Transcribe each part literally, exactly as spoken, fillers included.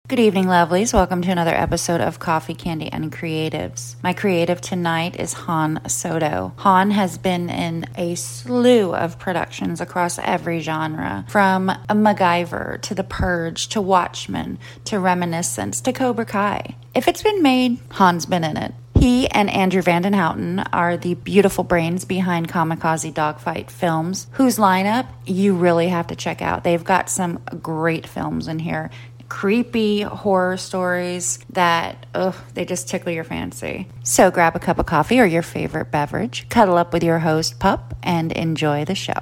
Good evening, lovelies. Welcome to another episode of Coffee, Candy, and Creatives. My creative tonight is Han Soto. Han has been in a slew of productions across every genre, from a MacGyver to The Purge to Watchmen to Reminiscence to Cobra Kai. If it's been made, Han's been in it. He and Andrew Vanden Houten are the beautiful brains behind Kamikaze Dogfight Films, whose lineup you really have to check out. They've got some great films in here. Creepy horror stories that, ugh, they just tickle your fancy. So grab a cup of coffee or your favorite beverage, cuddle up with your host, Pup, and enjoy the show.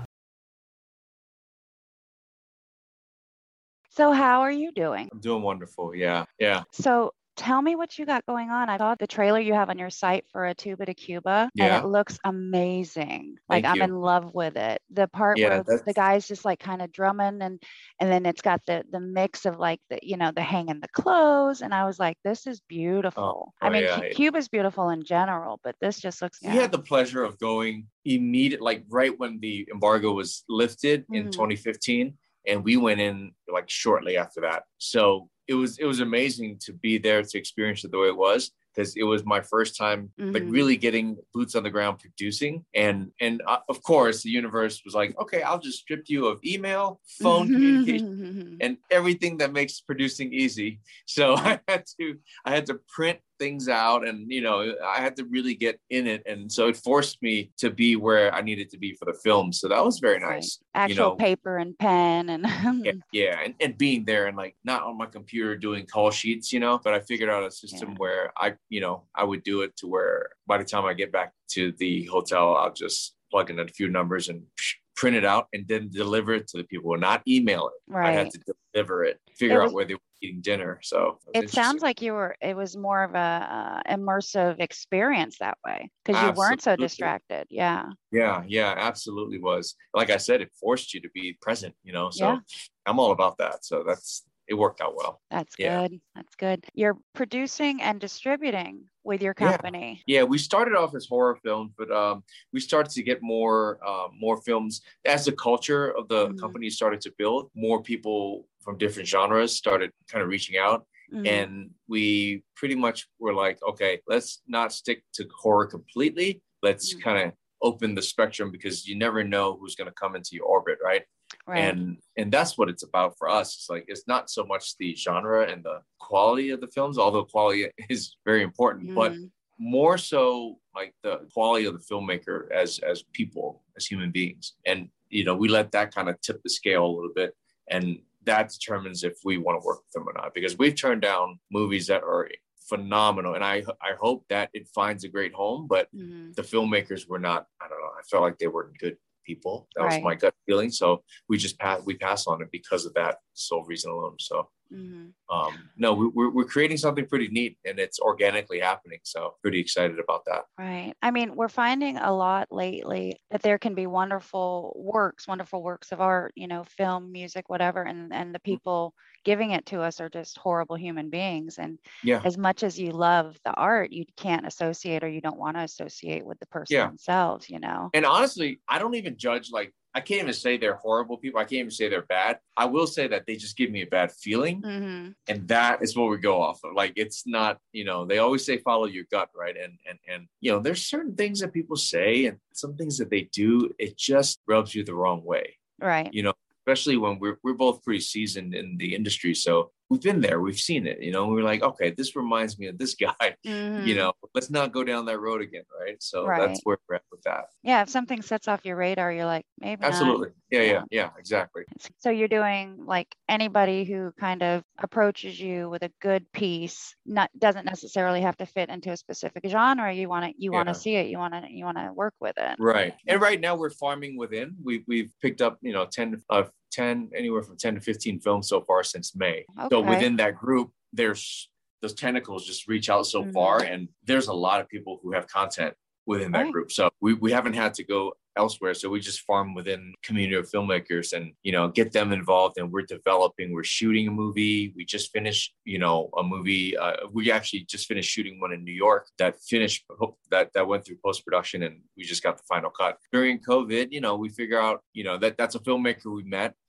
So how are you doing? I'm doing wonderful. Yeah. Yeah. So tell me what you got going on. I saw the trailer you have on your site for A Tuba to Cuba, and Yeah. it looks amazing. Like Thank I'm you. in love with it. The part Yeah. where the That's, guy's just like kind of drumming, and and then it's got the the mix of like the you know the hanging the clothes, and I was like, this is oh, beautiful. I oh mean, yeah. Cu- Cuba's beautiful in general, but this just looks We yeah. had the pleasure of going immediate, like right when the embargo was lifted in Mhm. twenty fifteen, and we went in like shortly after that. So it was it was amazing to be there to experience it the way it was, because it was my first time like Mhm. really getting boots on the ground producing, and and uh, of course the universe was like, okay, I'll just strip you of email, phone communication, and everything that makes producing easy. So I had to I had to print things out, and you know I had to really get in it, and so it forced me to be where I needed to be for the film. So that was very Right. nice. Actual You know, paper and pen and yeah, yeah. And, and being there and like not on my computer doing call sheets, you know, but I figured out a system Yeah. where I, you know, I would do it to where by the time I get back to the hotel, I'll just plug in a few numbers and psh, print it out and then deliver it to the people, and not email it. I had Right. to deliver it, It figure was out where they were eating dinner. So it was it interesting. sounds like you were it was more of a uh, immersive experience that way because you weren't so Absolutely. distracted. Yeah. Yeah, yeah, absolutely was. Like I said, it forced you to be present, you know. Yeah. So I'm all about that. So that's it worked out well. That's Yeah. good. That's good. You're producing and distributing with your Yeah. company. Yeah, we started off as horror films, but um, we started to get more uh, more films as the culture of the Mhm. company started to build. More people from different genres started kind of reaching out, Mhm. and we pretty much were like, okay, let's not stick to horror completely. Let's Mhm. kind of open the spectrum, because you never know who's going to come into your orbit, right? Right. and and that's what it's about for us. It's like it's not so much the genre and the quality of the films, although quality is very important, but Mhm. more so like the quality of the filmmaker as as people, as human beings. And you know we let that kind of tip the scale a little bit, and that determines if we want to work with them or not, because we've turned down movies that are phenomenal, and i i hope that it finds a great home, but Mhm. the filmmakers were not, I don't know, I felt like they were good people. That was Right. my gut feeling. So we just pass we pass on it because of that sole reason alone. So Mhm. um, no, we, we're we're creating something pretty neat, and it's organically happening. So pretty excited about that. Right. I mean, we're finding a lot lately that there can be wonderful works, wonderful works of art, you know, film, music, whatever, and and the people giving it to us are just horrible human beings. And Yeah, as much as you love the art, you can't associate or you don't want to associate with the person yeah. themselves, you know. And honestly, I don't even judge. Like, I can't even say they're horrible people. I can't even say they're bad. I will say that they just give me a bad feeling. Mm-hmm. And that is what we go off of. Like, it's not, you know, they always say follow your gut, right? And and and you know, there's certain things that people say and some things that they do, it just rubs you the wrong way. Right. You know, especially when we're we're both pretty seasoned in the industry. So we've been there, we've seen it, you know, we're like, okay, this reminds me of this guy, you Mm-hmm. know, let's not go down that road again, right? So that's Right. where we're at with that. Yeah. If something sets off your radar, you're like, maybe not. Absolutely. Yeah, Yeah. yeah, yeah, exactly. So you're doing like anybody who kind of approaches you with a good piece, not doesn't necessarily have to fit into a specific genre. You want to you want to Yeah. see it. You want to you want to work with it. Right. Yeah. And right now we're farming within. We we've picked up, you know, ten uh ten anywhere from ten to fifteen films so far since May. So Okay. within that group, there's those tentacles just reach out so Mhm. far, and there's a lot of people who have content within that Right. group. So we, we haven't had to go elsewhere. So we just farm within community of filmmakers and, you know, get them involved. And we're developing, we're shooting a movie. We just finished, you know, a movie. Uh, we actually just finished shooting one in New York that finished, that, that went through post-production, and we just got the final cut. During COVID, you know, we figure out, you know, that that's a filmmaker we met.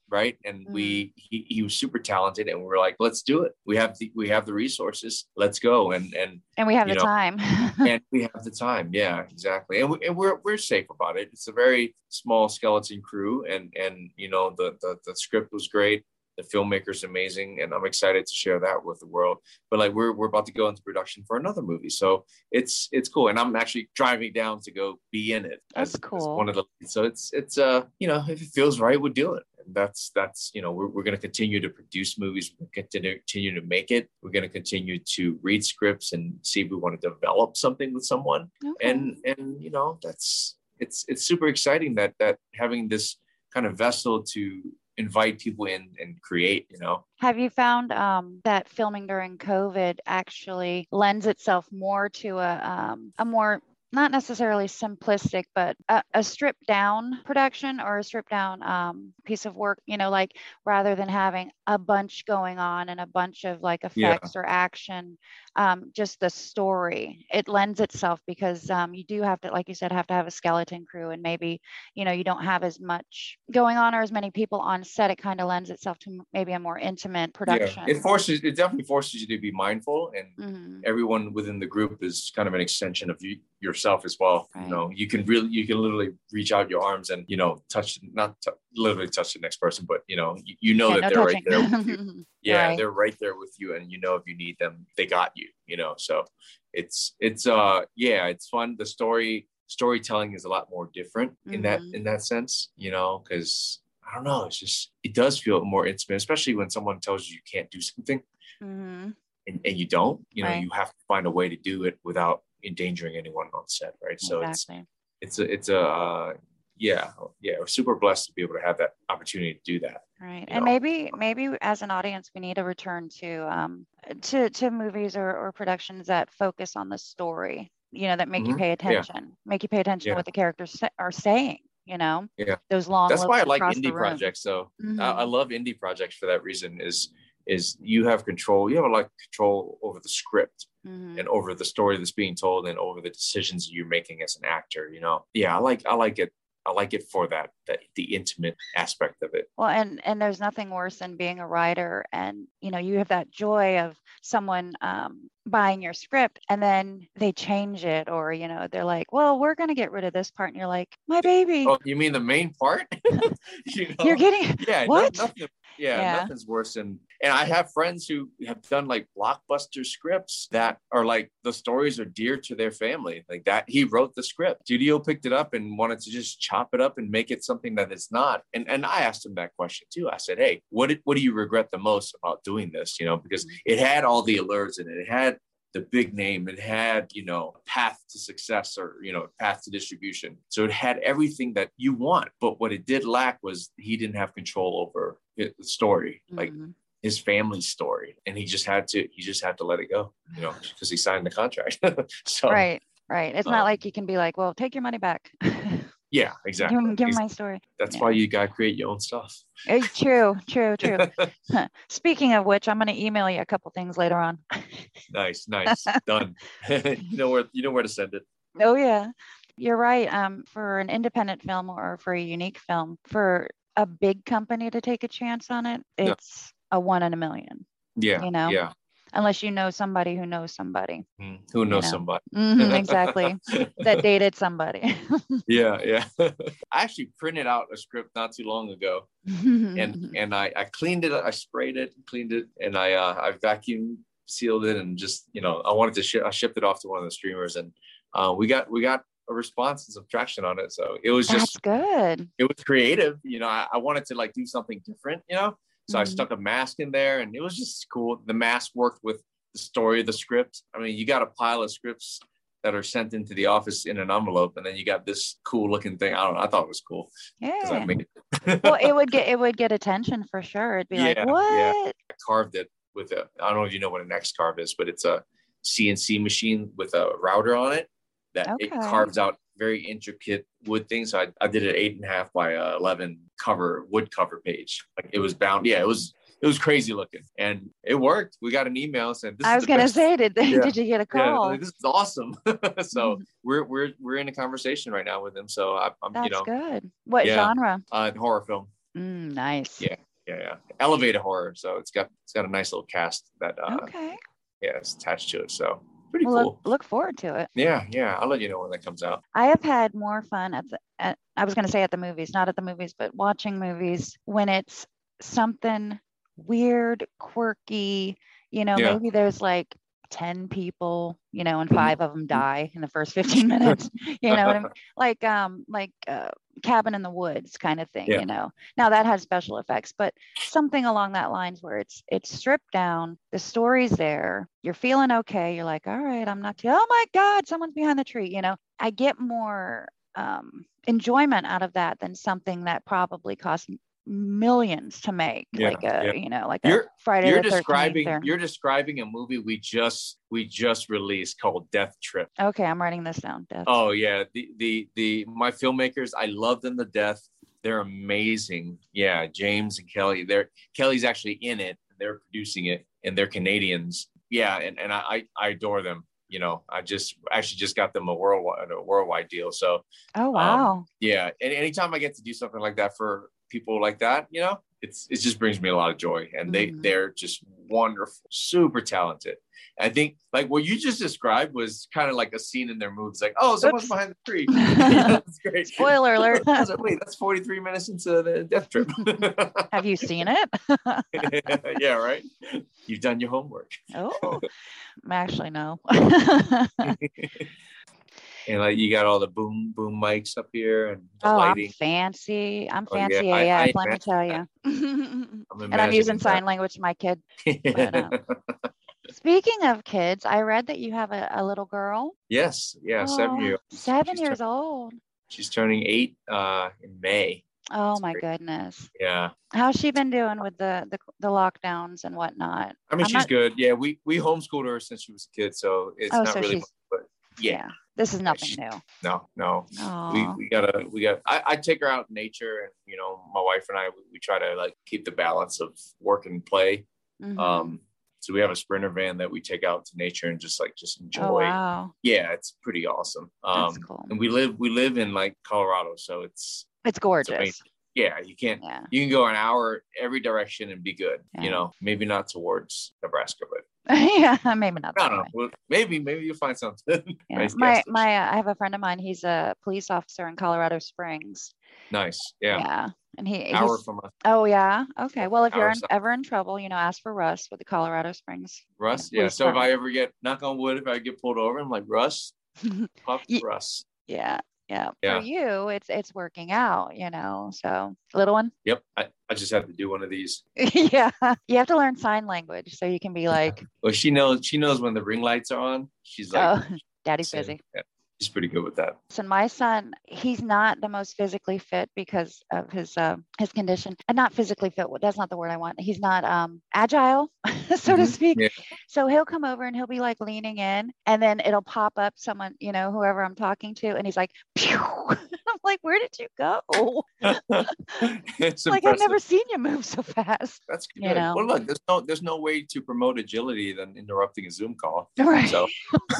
right? And Mm-hmm. we he, he was super talented, and we were like, let's do it. We have the we have the resources. Let's go. And and and we have you the know, time. and we have the time. Yeah, exactly. And, we, and we're we're safe about it. It's a very small skeleton crew, and and you know the the, the script was great. The filmmaker's amazing, and I'm excited to share that with the world. But like we're we're about to go into production for another movie, so it's it's cool. And I'm actually driving down to go be in it That's as, cool. as one of the. So it's it's uh you know if it feels right, we'll do it. And that's that's you know we're we're going to continue to produce movies. We're going to continue continue to make it. We're going to continue to read scripts and see if we want to develop something with someone. Okay. And and you know that's it's it's super exciting that that having this kind of vessel to invite people in and create, you know. Have you found um, that filming during COVID actually lends itself more to a um, a more not necessarily simplistic, but a, a stripped down production or a stripped down um, piece of work, you know, like rather than having a bunch going on and a bunch of like effects Yeah. or action, um, just the story, it lends itself because um, you do have to, like you said, have to have a skeleton crew, and maybe, you know, you don't have as much going on or as many people on set. It kind of lends itself to maybe a more intimate production. Yeah, it forces, it definitely forces you to be mindful, and mm-hmm. everyone within the group is kind of an extension of you yourself as well. Right. You know, you can really, you can literally reach out your arms and, you know, touch, not t- literally touch the next person, but, you know, you, you know yeah, that no they're touching. right there with you. Yeah, right. they're right there with you, and you know if you need them, they got you, you know. So it's, it's, uh, yeah, it's fun. The story, storytelling is a lot more different in mm-hmm. that, in that sense, you know, because I don't know, it's just, it does feel more intimate, especially when someone tells you you can't do something mm-hmm. and, and you don't, you know, right. you have to find a way to do it without endangering anyone on set, right? So exactly. it's, it's a, it's a, uh, yeah, yeah, we're super blessed to be able to have that opportunity to do that. Right. And know? maybe, maybe as an audience, we need to return to, um, to, to movies or, or productions that focus on the story, you know, that make mm-hmm. you pay attention, yeah. make you pay attention yeah. to what the characters sa- are saying, you know, yeah, those long, that's why I like indie projects. So mm-hmm. I, I love indie projects for that reason is, is you have control, you have a lot of control over the script mm-hmm. and over the story that's being told and over the decisions you're making as an actor, you know? Yeah. I like, I like it. I like it for that, that the intimate aspect of it. Well, and and there's nothing worse than being a writer, and you know you have that joy of someone um, buying your script, and then they change it, or you know they're like, "Well, we're going to get rid of this part," and you're like, "My baby." Oh, you mean the main part? you know? You're getting yeah, what? No, nothing, yeah, yeah, nothing's worse than. And I have friends who have done like blockbuster scripts that are like the stories are dear to their family. Like that, he wrote the script. Studio picked it up and wanted to just chop it up and make it something that it's not. And and I asked him that question too. I said, "Hey, what did, what do you regret the most about doing this?" You know, because it had all the alerts in it. It had the big name. It had, you know, a path to success or, you know, path to distribution. So it had everything that you want. But what it did lack was he didn't have control over the story. Like. Mm-hmm. His family's story, and he just had to he just had to let it go, you know, because he signed the contract. So right right it's um, not like you can be like, well, take your money back. Yeah, exactly. give, give my story. That's yeah. why you gotta create your own stuff. True true true Speaking of which, I'm going to email you a couple things later on. Nice nice Done. you know where you know where to send it. Oh yeah, you're right. Um for an independent film or for a unique film, for a big company to take a chance on it, it's no. a one in a million. Yeah. You know? Yeah. Unless you know somebody who knows somebody. Mm, who knows you know? somebody. Mm-hmm, exactly. That dated somebody. yeah, yeah. I actually printed out a script not too long ago. and and I, I cleaned it, I sprayed it, cleaned it, and I uh, I vacuum sealed it, and just, you know, I wanted to ship I shipped it off to one of the streamers, and uh, we got we got a response and some traction on it. So it was just That's good. It was creative. You know, I, I wanted to like do something different, you know. So mm-hmm. I stuck a mask in there, and it was just cool. The mask worked with the story of the script. I mean, you got a pile of scripts that are sent into the office in an envelope, and then you got this cool looking thing. I don't know. I thought it was cool. Yeah. I made it. Well, it would get it would get attention for sure. It'd be yeah, like, what? Yeah. I carved it with a. I don't know if you know what an X carve is, but it's a C N C machine with a router on it that okay. it carves out very intricate wood things. So I, I did an eight and a half by uh, eleven cover wood cover page. Like it was bound. Yeah, it was it was crazy looking, and it worked. We got an email saying, this I was gonna best. say, did they, yeah. did you get a call? Yeah, like, this is awesome. so mm-hmm. we're we're we're in a conversation right now with them. So I, I'm That's you know good. What yeah, genre? Uh, horror film. Mm, nice. Yeah, yeah, yeah. Elevator horror. So it's got it's got a nice little cast that uh Okay. yeah, it's attached to it. So pretty Well, look, cool. look forward to it. Yeah, yeah. I'll let you know when that comes out. I have had more fun at the, at, I was going to say at the movies, not at the movies, but watching movies when it's something weird, quirky, you know, Yeah. maybe there's like ten people, you know, and Mhm. five of them die in the first fifteen minutes, you know what I mean? Like, um, like, uh, Cabin in the Woods kind of thing, Yeah. you know. Now that has special effects, but something along that lines where it's it's stripped down, the story's there, you're feeling okay, you're like, all right, I'm not too, oh my God, someone's behind the tree, you know. I get more um, enjoyment out of that than something that probably cost millions to make, Yeah, like a, yeah. you know, like a You're Friday you're the thirteenth describing or, you're describing a movie we just we just released called Death Trip. okay, I'm writing this down. Death. Oh yeah, the the the my filmmakers, I love them to death. They're amazing. Yeah, James and Kelly. They're Kelly's actually in it. They're producing it, and they're Canadians. Yeah, and and I I adore them. You know, I just actually just got them a worldwide a worldwide deal. So, Oh, wow. um, yeah, and anytime I get to do something like that for people like that, you know, it's it just brings me a lot of joy, and they Mhm. they're just wonderful, super talented. I think like what you just described was kind of like a scene in their movies, like, oh, someone's Oops. behind the tree. Yeah, that's great. Spoiler alert. I was like, wait, that's forty-three minutes into the Death Trip. Have you seen it? Yeah, right. You've done your homework. Oh, actually, no. And like you got all the boom boom mics up here and the Oh, I'm lighting. fancy. I'm Oh, yeah, fancy I, A F, I let me imagine tell that. you. I'm And I'm using imagining sign that. language to my kid. But, um, speaking of kids, I read that you have a, a little girl. Yes, yeah, seven Oh, years. seven She's years turn- old. She's turning eight uh in May. Oh That's my great. goodness. Yeah. How's she been doing with the the, the lockdowns and whatnot? I mean, I'm she's not. good. Yeah, we we homeschooled her since she was a kid, so it's Oh, not so really she's, much, but yeah. yeah. This is nothing she- new. No, no. We Oh, we gotta we got. I, I take her out in nature, and you know, my wife and I we, we try to like keep the balance of work and play. mhm. Um, so we have a Sprinter van that we take out to nature and just like just enjoy. Oh, wow. Yeah, it's pretty awesome. That's Um, cool. and we live we live in like Colorado, so it's It's it's gorgeous. amazing. Yeah, you can't Yeah. you can go an hour every direction and be good. Yeah. You know, maybe not towards Nebraska, but Yeah, maybe not I that don't know. way. Well, maybe maybe you'll find something. Yeah. Nice gas My station. my uh, I have a friend of mine. He's a police officer in Colorado Springs. Nice. Yeah. Yeah. And he Hour he's from us. oh yeah. Okay. Well, if you're Hour in, south. ever in trouble, you know, ask for Russ with the Colorado Springs. you know, Russ. Yeah. police So if I department. ever get knock on wood, if I get pulled over, I'm like Russ, pop Ye- Russ. Yeah. Yeah. For Yeah. you, it's it's working out, you know. So little one. Yep. I, I just have to do one of these. Yeah. You have to learn sign language so you can be like, Well, she knows she knows when the ring lights are on. She's like, oh, daddy's saying- busy. yeah, she's pretty good with that. So my son, he's not the most physically fit because of his uh, his condition, and not physically fit. That's not the word I want. He's not um, agile, so to Mhm. speak. Yeah. So he'll come over and he'll be like leaning in, and then it'll pop up someone, you know, whoever I'm talking to, and he's like, Pew! I'm like, where did you go? It's Like, I've impressive. never seen you move so fast. That's good. you know. Well, look, there's no there's no way to promote agility than interrupting a Zoom call. Right. So,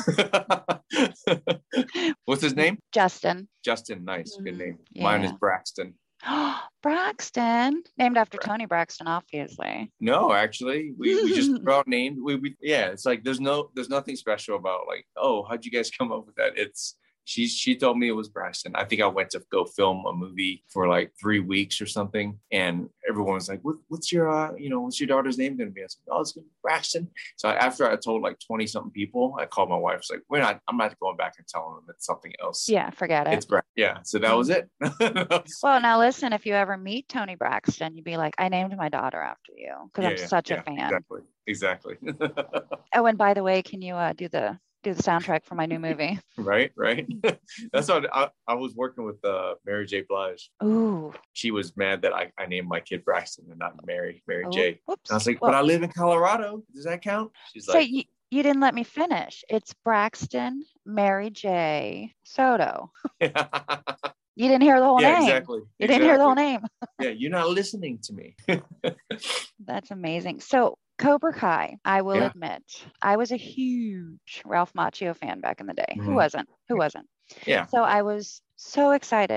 what's his name? Justin. Justin. Nice, good Mhm. name. Mine is Yeah. Braxton. Braxton, named after Tony Braxton, obviously. No, actually, we, we just throw out named. We, we yeah, it's like there's no there's nothing special about like, oh, how'd you guys come up with that? It's she she told me it was Braxton. I think I went to go film a movie for like three weeks or something, and everyone was like, what, "What's your uh, you know, what's your daughter's name going to be?" I said, "Oh, it's gonna be Braxton." So after I told like twenty something people, I called my wife. I was like, "We're not. I'm not going back and telling them it's something else. Yeah, forget it. It's Braxton." Yeah. So that was it. That was- Well, now listen, if you ever meet Tony Braxton, you'd be like, I named my daughter after you because yeah, I'm yeah, such yeah, a fan. Exactly. Exactly. Oh, and by the way, can you uh, do the do the soundtrack for my new movie? Right, right. That's what I, I was working with uh, Mary J. Blige. Ooh. She was mad that I, I named my kid Braxton and not Mary, Mary Oh, J. whoops. I was like, Well, but I live in Colorado. Does that count? She's so like, you, you didn't let me finish. It's Braxton Mary J. Soto. yeah, You didn't hear the whole name. exactly. You didn't hear the whole name. Yeah, you're not listening to me. That's amazing. So Cobra Kai, I will Yeah. admit, I was a huge Ralph Macchio fan back in the day. Who Mhm. wasn't? Who wasn't? Yeah. So I was so excited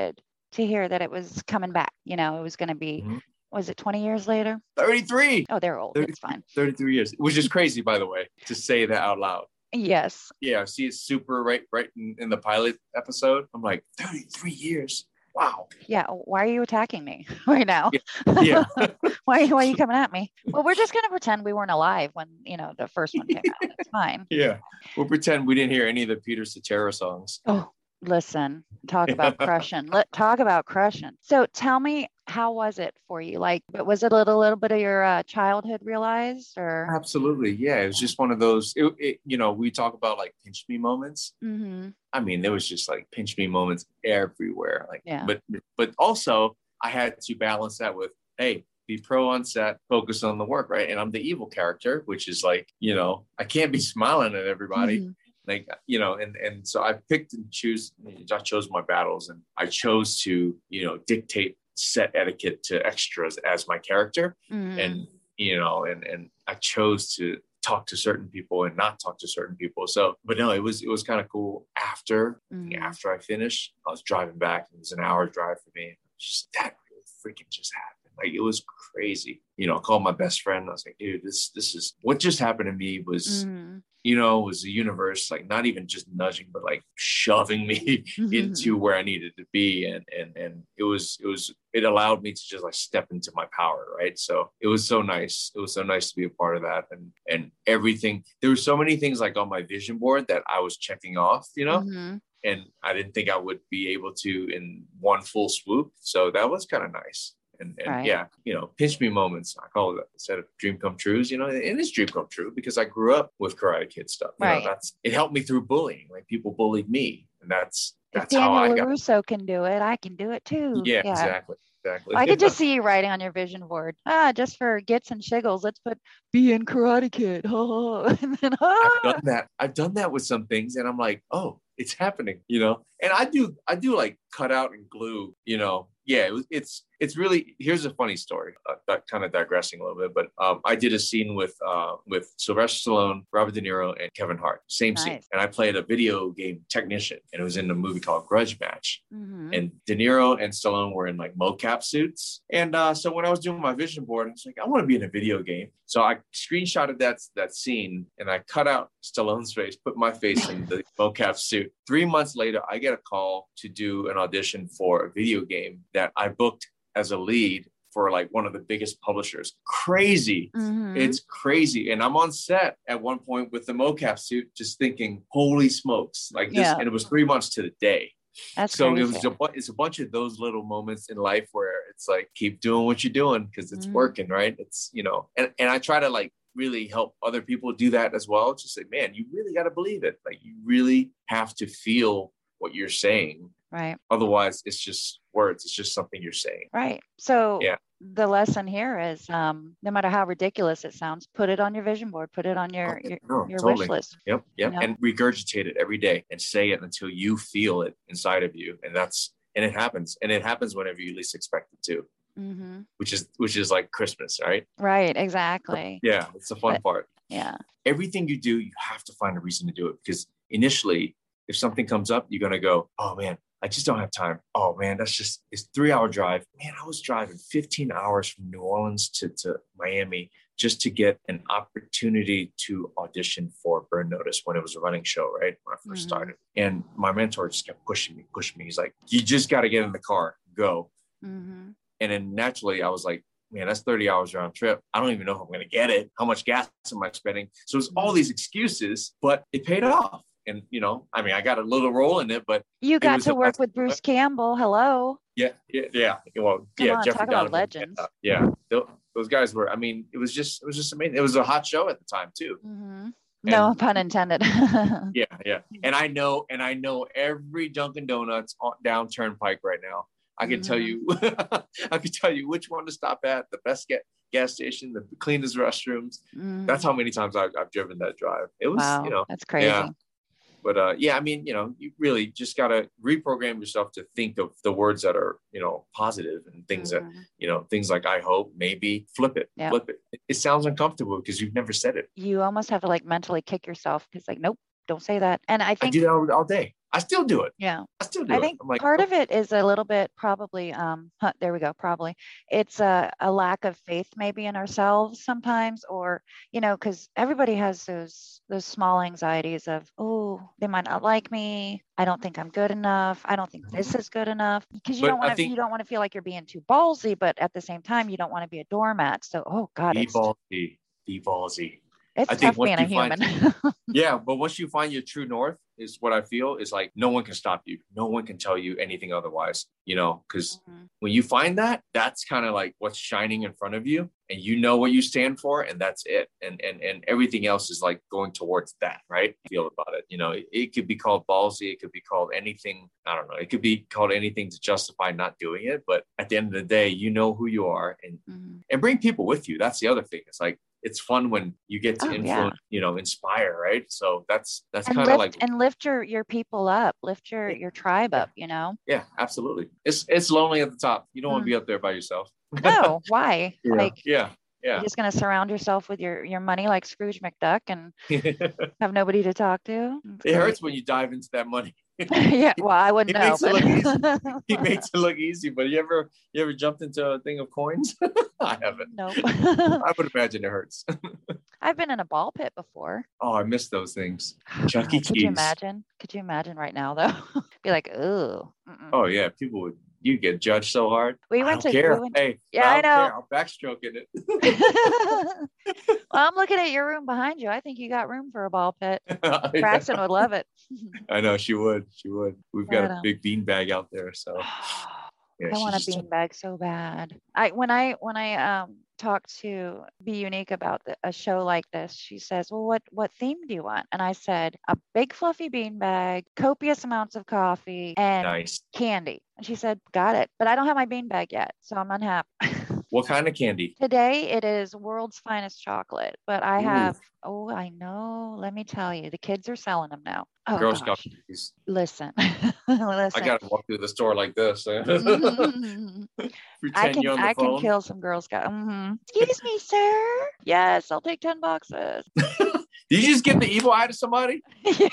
to hear that it was coming back. You know, it was going to be, mm-hmm. was it twenty years later? thirty-three. Oh, they're old. It's fine. thirty-three years, which is crazy, by the way, to say that out loud. Yes. Yeah. See, it's super right, right in, in the pilot episode. I'm like, thirty-three years. Wow. Yeah. Why are you attacking me right now? Yeah. yeah. why, why are you coming at me? Well, we're just going to pretend we weren't alive when, you know, the first one came out. It's fine. Yeah. We'll pretend we didn't hear any of the Peter Cetera songs. Oh, listen, talk about crushing. Let talk about crushing. So tell me, how was it for you? Like, but was it a little, little bit of your uh, childhood realized, or? Absolutely. Yeah. It was just one of those, it, it, you know, we talk about like pinch me moments. Mm-hmm. I mean, there was just like pinch me moments everywhere. Like, yeah. but, but also I had to balance that with, hey, be pro on set, focus on the work. Right. And I'm the evil character, which is like, you know, I can't be smiling at everybody. Mm-hmm. Like, you know, and, and so I picked and choose, I chose my battles, and I chose to, you know, dictate set etiquette to extras as my character. Mm-hmm. And, you know, and, and I chose to talk to certain people and not talk to certain people. So, but no, it was, it was kind of cool. After, mm-hmm. after I finished, I was driving back. It was an hour drive for me. Just that really freaking just happened. Like, it was crazy. You know, I called my best friend. I was like, dude, this, this is what just happened to me was, mm-hmm. you know, was the universe, like not even just nudging, but like shoving me mm-hmm. into where I needed to be. And, and, and it was, it was, it allowed me to just like step into my power. Right. So it was so nice. It was so nice to be a part of that. And, and everything, there were so many things like on my vision board that I was checking off, you know, mm-hmm. and I didn't think I would be able to in one full swoop. So that was kind of nice. And, and right. yeah, you know, pinch me moments. I call it instead of dream come trues, you know, and it's dream come true because I grew up with Karate Kid stuff. You right. know, that's, it helped me through bullying. Like, people bullied me, and that's, that's if how I Daniel got LaRusso can do it. I can do it too. Yeah, yeah. exactly. Exactly. I could just see you writing on your vision board. Ah, just for gits and shiggles, let's put be in Karate Kid. and then, ah. I've done that. I've done that with some things, and I'm like, oh, it's happening, you know. And I do, I do like cut out and glue, you know. Yeah, it was, it's it's really. Here's a funny story. Uh, that kind of digressing a little bit, but um, I did a scene with uh, with Sylvester Stallone, Robert De Niro, and Kevin Hart. Same nice. Scene, and I played a video game technician, and it was in a movie called Grudge Match. Mm-hmm. And De Niro and Stallone were in like mocap suits, and uh, so when I was doing my vision board, I was like, I want to be in a video game. So I screenshotted that that scene, and I cut out Stallone's face, put my face in the mocap suit. Three months later, I get a call to do an audition for a video game that I booked as a lead for like one of the biggest publishers. Crazy. Mm-hmm. It's crazy. And I'm on set at one point with the mocap suit, just thinking, holy smokes, like this. Yeah. And it was three months to the day. That's so crazy. it was a, it's a bunch of those little moments in life where it's like, keep doing what you're doing because it's mm-hmm. working, right? It's, you know, and, and I try to like really help other people do that as well. Just say, man, you really got to believe it. Like, you really have to feel what you're saying. Right. Otherwise, it's just words. It's just something you're saying. Right. So yeah. the lesson here is, um, no matter how ridiculous it sounds, put it on your vision board, put it on your, your, no, your totally. wish list. Yep. Yep. You know? And regurgitate it every day and say it until you feel it inside of you. And that's, and it happens. And it happens whenever you least expect it to, mm-hmm. which is, which is like Christmas, right? Right. Exactly. Yeah. It's the fun but, part. Yeah. Everything you do, you have to find a reason to do it, because initially, if something comes up, you're going to go, oh man, I just don't have time. Oh man, that's just, it's three hour drive. Man, I was driving fifteen hours from New Orleans to, to Miami just to get an opportunity to audition for Burn Notice when it was a running show, right? When I first mm-hmm. started. And my mentor just kept pushing me, pushing me. He's like, you just got to get in the car, go. Mm-hmm. And then naturally I was like, man, that's thirty hours round trip. I don't even know if I'm going to get it. How much gas am I spending? So it's all these excuses, but it paid off. And, you know, I mean, I got a little role in it, but you got to work with Bruce Campbell. Hello. Yeah. Yeah. Yeah. Well, Come yeah. on, Jeffrey talk Donovan. about legends. Yeah. Those guys were, I mean, it was just, it was just amazing. It was a hot show at the time too. Mm-hmm. No and, pun intended. yeah. Yeah. And I know, and I know every Dunkin' Donuts on, down Turnpike right now. I can mm-hmm. tell you, I can tell you which one to stop at, the best get, gas station, the cleanest restrooms. Mm-hmm. That's how many times I've, I've driven that drive. It was, wow, you know, that's crazy. Yeah. But uh, yeah, I mean, you know, you really just got to reprogram yourself to think of the words that are, you know, positive and things mm-hmm. that, you know, things like I hope, maybe, flip it, yep. flip it. It sounds uncomfortable because you've never said it. You almost have to like mentally kick yourself because like, nope, don't say that. And I think I do that all, all day. I still do it. Yeah. I still do I it. think I'm like, part oh, of it is a little bit probably, um, huh, there we go, probably. It's a, a lack of faith maybe in ourselves sometimes, or, you know, because everybody has those those small anxieties of, oh, they might not like me. I don't think I'm good enough. I don't think this is good enough. Because you but don't I want to, think you don't want to feel like you're being too ballsy, but at the same time, you don't want to be a doormat. So, oh God, be it's ballsy, be ballsy. it's I think tough once being a you find, human. yeah, but once you find your true north, is what I feel is like no one can stop you. No one can tell you anything otherwise, you know, because Mhm. when you find that, that's kind of like what's shining in front of you, and you know what you stand for, and that's it. And and and everything else is like going towards that, right? Feel about it. You know, it, it could be called ballsy, it could be called anything. I don't know. It could be called anything to justify not doing it. But at the end of the day, you know who you are, and Mhm. and bring people with you. That's the other thing. It's like it's fun when you get to Oh yeah. influence, you know, inspire, right? So that's that's And kind of lift like, and lift your your people up, lift your your tribe yeah, up, you know? yeah, absolutely. It's it's lonely at the top. You don't want to Mm. be up there by yourself. No, why? Yeah, Like yeah, you're yeah. just gonna surround yourself with your your money like Scrooge McDuck and It have nobody to talk to? It's hurts when crazy. you dive into that money. Yeah, well, I He wouldn't know, makes it but look easy. He makes it look easy, but you ever you ever jumped into a thing of coins? I haven't. nope. I would imagine it hurts. I've been in a ball pit before. Oh, I miss those things. Chuck E. God, could you Cheese. imagine? Could you imagine right now though? Be like, ooh. Mm-mm. Oh yeah, people would you get judged so hard. We I went don't to we care. went Hey, Yeah, I I don't know. care. I'll backstroke in it. Well, I'm looking at your room behind you. I think you got room for a ball pit. Braxton would love it. I know she would. She would. We've got But a um, big bean bag out there, so yeah, I she want a just beanbag so bad. I when I when I um talked to Be Unique about the, a show like this, she says, "Well, what what theme do you want?" And I said, "A big fluffy beanbag, copious amounts of coffee, and nice. candy." And she said, "Got it." But I don't have my beanbag yet, so I'm unhappy. What kind of candy? Today it is world's finest chocolate, but I Ooh, have, oh, I know. Let me tell you, the kids are selling them now. Oh Girl Scout gosh, cookies. listen, I listen. gotta walk through the store like this. Mhm. I Pretend can you're on the I can phone. kill some Girl Scout. Mhm. Excuse me, sir. Yes, I'll take ten boxes. Did you just give the evil eye to somebody?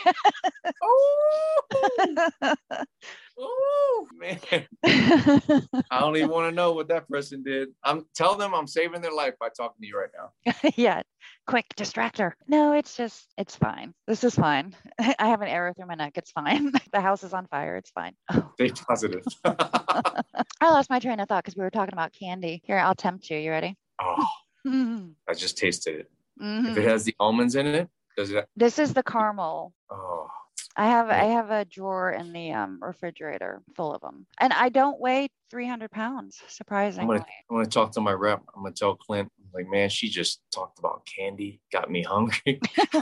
Oh, oh man. I don't even want to know what that person did. I'm tell them I'm saving their life by talking to you right now. Yeah, quick, distract her. No, it's just, it's fine. This is fine. I have an arrow through my neck. It's fine. The house is on fire. It's fine. Oh, Stay positive. I lost my train of thought because we were talking about candy. Here, I'll tempt you. You ready? Oh, Mhm. I just tasted it. If it Mhm. has the almonds in it, does it? This is the caramel. Oh, I have I man. have a drawer in the um, refrigerator full of them, and I don't weigh three hundred pounds, I'm surprisingly. gonna I'm gonna talk to my rep. I'm gonna tell Clint, like, man, she just talked about candy, got me hungry.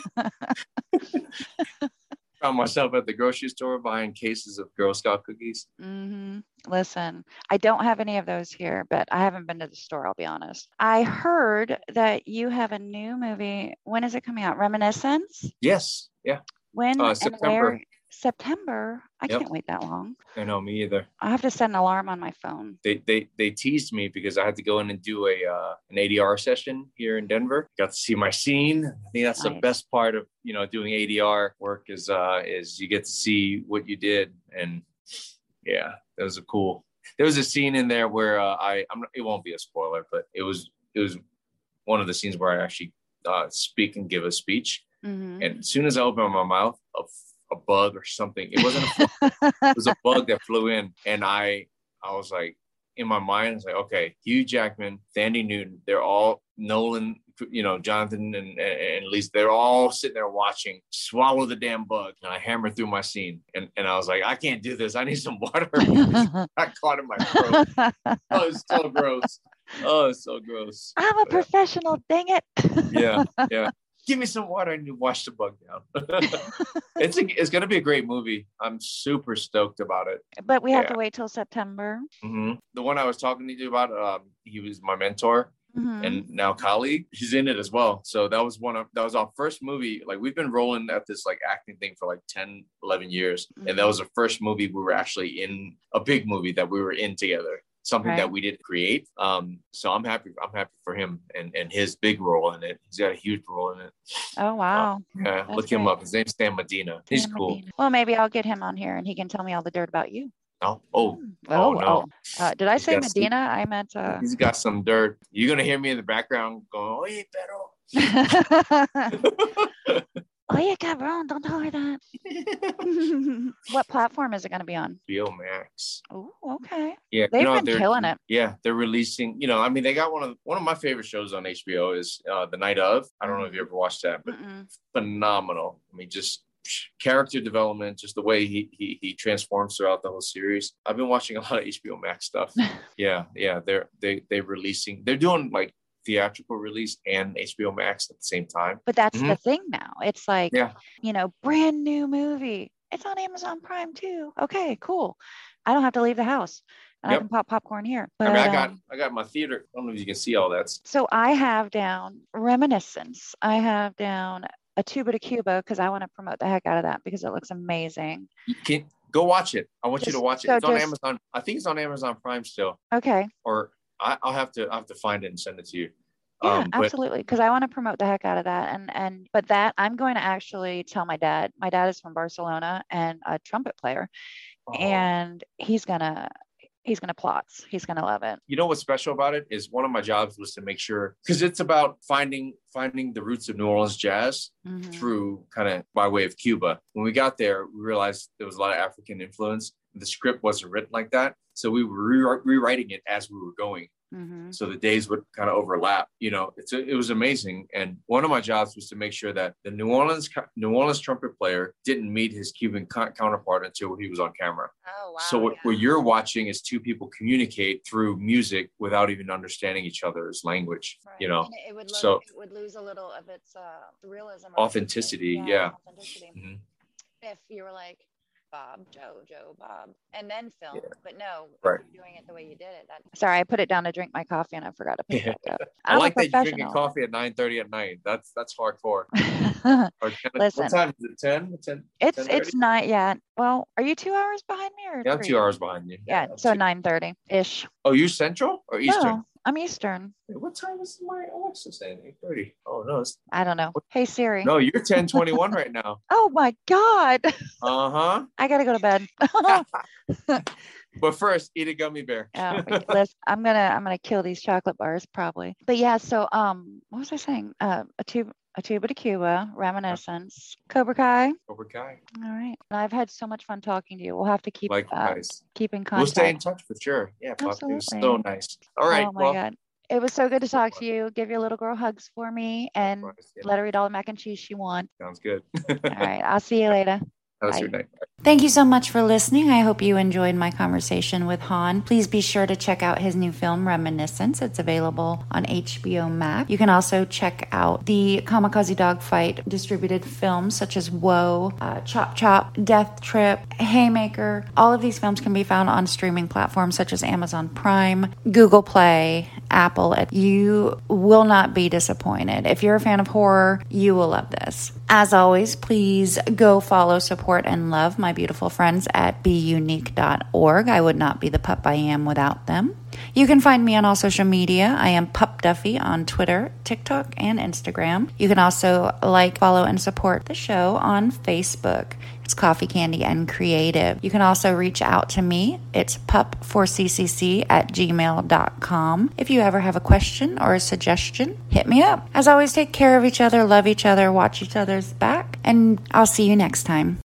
Found myself at the grocery store buying cases of Girl Scout cookies. Hmm. Listen, I don't have any of those here, but I haven't been to the store, I'll be honest. I heard that you have a new movie. When is it coming out? Reminiscence? Yes, yeah. When Uh, and September. where? September? I Yep. can't wait that long. I know, me either. I have to set an alarm on my phone. They they they teased me because I had to go in and do a uh, an A D R session here in Denver. Got to see my scene. I think that's the Nice. best part of you know doing A D R work is uh is you get to see what you did, and yeah, that was a cool. There was a scene in there where uh, I I'm it won't be a spoiler, but it was it was one of the scenes where I actually uh, speak and give a speech, Hmm. and as soon as I opened my mouth, a, a bug or something. It wasn't a fly, it was a bug that flew in, and I I was like in my mind, I was like, okay, Hugh Jackman, Thandie Newton, they're all Nolan, you know, Jonathan and, and, and Lisa, they're all sitting there watching, swallow the damn bug. And I hammered through my scene. And, and I was like, I can't do this. I need some water. I caught in my throat. Oh, it's so gross. Oh, it's so gross. I'm a But, yeah. professional, dang it. Yeah, yeah. Give me some water. I need to wash the bug down. it's a, it's gonna be a great movie. I'm super stoked about it. But we have Yeah. to wait till September. hmm The one I was talking to you about, um, he was my mentor Mhm. and now colleague. He's in it as well. So that was one of that was our first movie. Like we've been rolling at this like acting thing for like ten, eleven years, and that was the first movie we were actually in, a big movie that we were in together. something Right. that we didn't create. Um, so I'm happy. I'm happy for him and, and his big role in it. He's got a huge role in it. Oh, wow. Uh, yeah, That's look him great. up. His name's Stan Medina. He's Stan cool. Medina. Well, maybe I'll get him on here and he can tell me all the dirt about you. Oh, oh, Mm. oh, Oh, no. oh. Uh, did I He's say got some- Medina? I meant. Uh... He's got some dirt. You're gonna hear me in the background going, "Oye, pero." Oh, yeah, cabrón, don't tell her that. What platform is it going to be on? H B O Max. Oh, okay. Yeah, They've you know, been they're killing it. Yeah, they're releasing. You know, I mean, they got one of one of my favorite shows on H B O is uh, The Night Of. I don't know if you ever watched that, but Mm-mm. phenomenal. I mean, just character development, just the way he he he transforms throughout the whole series. I've been watching a lot of H B O Max stuff. yeah, yeah, they're they they're releasing. They're doing like theatrical release and H B O Max at the same time. But that's Mhm. the thing now. It's like, Yeah. you know, brand new movie. It's on Amazon Prime too. Okay, cool. I don't have to leave the house. And I Yep. can pop popcorn here. But, I mean, I got um, I got my theater. I don't know if you can see all that. so I have down Reminiscence. I have down A Tuba to Cuba because I want to promote the heck out of that because it looks amazing. You can go watch it. I want you Just- to watch it. so It's on just- Amazon. I think it's on Amazon Prime still, Okay. or I, I'll have to I have to find it and send it to you. Yeah, Um, but absolutely. Because I want to promote the heck out of that. And and but that I'm going to actually tell my dad. My dad is from Barcelona and a trumpet player. oh, And he's gonna he's gonna plots. He's gonna love it. you know what's special about it is one of my jobs was to make sure, because it's about finding finding the roots of New Orleans jazz Mhm. through kind of by way of Cuba. When we got there, we realized there was a lot of African influence. The script wasn't written like that, so we were re- rewriting it as we were going. Mhm. So the days would kind of overlap. You know, it's a, it was amazing. And one of my jobs was to make sure that the New Orleans New Orleans trumpet player didn't meet his Cuban co- counterpart until he was on camera. Oh wow. So what, what you're watching is two people communicate through music without even understanding each other's language. Right. You know, And it, it would lo- so- it would lose a little of its uh, realism, or Authenticity, yeah. authenticity. Mhm. If you were like Bob, Joe, Joe, Bob, and then film, Yeah. but no, Right. if you're doing it the way you did it. That... Sorry, I put it down to drink my coffee and I forgot to pick it back up. I I'm like a that you're drinking professional. coffee at nine thirty at night. That's that's hardcore. Or ten, Listen. what time is it? ten? ten? It's ten thirty? it's not yet. Well, are you two hours behind me or Yeah, I'm three? two hours behind you. Yeah, I'm so two- nine thirty ish. Oh, you Central or Eastern? No, I'm Eastern. Wait, what time is my Alexa saying? eight thirty. Oh no, it's, I don't know. Hey Siri. no, you're ten twenty-one right now. Oh my God. Uh-huh. I gotta go to bed. But first, eat a gummy bear. Oh, listen, I'm gonna I'm gonna kill these chocolate bars probably. But yeah, so um, what was I saying? Uh, a tube a tuba to Cuba, Reminiscence, Cobra Kai. Cobra Kai. All right, and I've had so much fun talking to you. We'll have to keep uh, Likewise. keep in We'll contact. stay in touch for sure. Yeah, Pop. It was so Absolutely. nice. All right. Oh my well, God, it was so good to talk to you. Give your little girl hugs for me and likewise, yeah, let her eat all the mac and cheese she wants. sounds good. All right, I'll see you later. Have a Bye. good night. Thank you so much for listening. I hope you enjoyed my conversation with Han. Please be sure to check out his new film, Reminiscence. It's available on H B O Max. You can also check out the Kamikaze Dogfight distributed films such as Whoa, uh, Chop Chop, Death Trip, Haymaker. All of these films can be found on streaming platforms such as Amazon Prime, Google Play, Apple. You will not be disappointed. If you're a fan of horror, you will love this. As always, please go follow, support, and love my beautiful friends at be unique dot org. I would not be the pup I am without them. You can find me on all social media. I am Pup Duffy on Twitter, TikTok, and Instagram. You can also like, follow, and support the show on Facebook. It's Coffee, Candy, and Creative. You can also reach out to me. It's pup four c c c at gmail dot com. If you ever have a question or a suggestion, hit me up. As always, take care of each other, love each other, watch each other's back, and I'll see you next time.